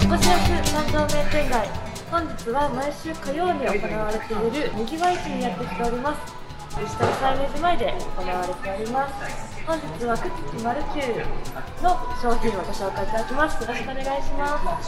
越安三条名店街、本日は毎週火曜に行われているにぎわい市にやってきております。西谷サイレージ前で行われております。本日はクッキマルキューの商品をご紹介いただきます。よろしくお願いします。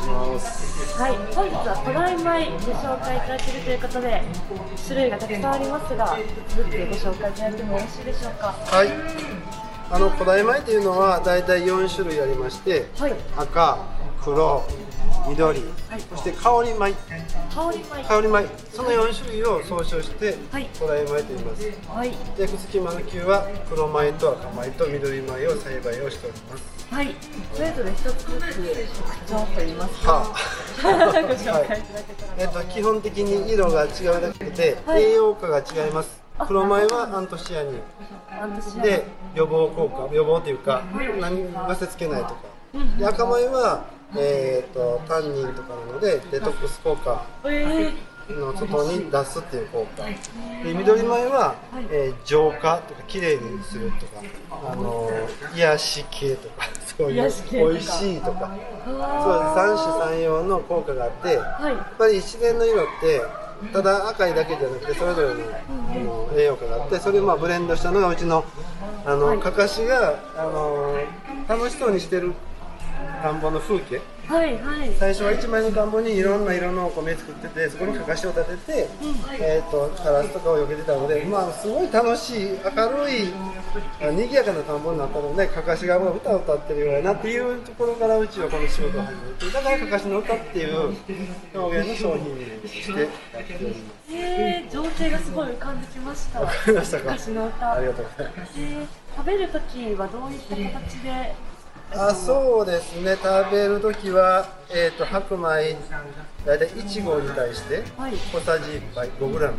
はい、本日は古代米で紹介いただけるということで、種類がたくさんありますが、一つずつご紹介いただいてもよろしいでしょうか。 はい、古代米というのはだいたい4種類ありまして、はい、赤、黒、緑、はい、そして香り米、その4種類を総称して古代米と言います。はい、で、クッキマルキューは黒米と赤米と緑米を栽培をしております。はい、 それぞれ一つずつ特徴といいますか、ご紹介いただけたら。 基本的に色が違うだけで、栄養価が違います。黒米はアントシアニンで予防効果、予防というか何がせつけないとか、で赤米はタンニンとかなのでデトックス効果の外に出すっていう効果で、緑米は、浄化とかきれいにするとか、癒し系とか、そういう美味しいとか、そう三種三様の効果があって、やっぱり自然の色ってただ赤いだけじゃなくてそれぞれの栄養価があって、それをブレンドしたのがうちのかかしが楽しそうにしてる田んぼの風景。最初は1枚の田んぼにいろんな色のお米作ってて、そこにかかしを立てて、カラスとかをよけてたので、すごい楽しい明るい賑やかな田んぼになったので、かかしが歌を歌ってるようなっていうところからうちはこの仕事を始めて、だからかかしの歌っていう表現の商品にしてやっております。 情景がすごい浮かんできました。 わかりましたか。 かかしの歌。 ありがとうございます。 食べるときはどういった形で？ そうですね、食べるときは、白米大体1合に対して小さじ1杯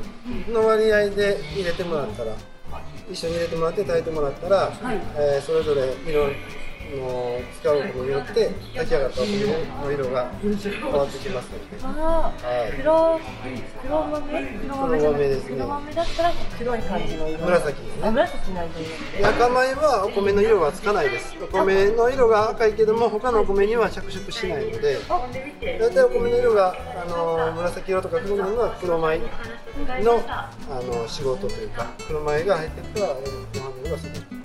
5g の割合で入れてもらったら、一緒に入れてもらって炊いてもらったら、それぞれ色の使うことによって炊き上がったお米の色が変わってきますので。 黒豆ですね。黒豆だったら黒い感じの色。 紫ですね。 紫なんで。 赤米はお米の色はつかないです。お米の色が赤いけども他のお米には着色しないので、だいたいお米の色が紫色とか黒なのは黒米の仕事というか、黒米が入ってるからご飯の色がする。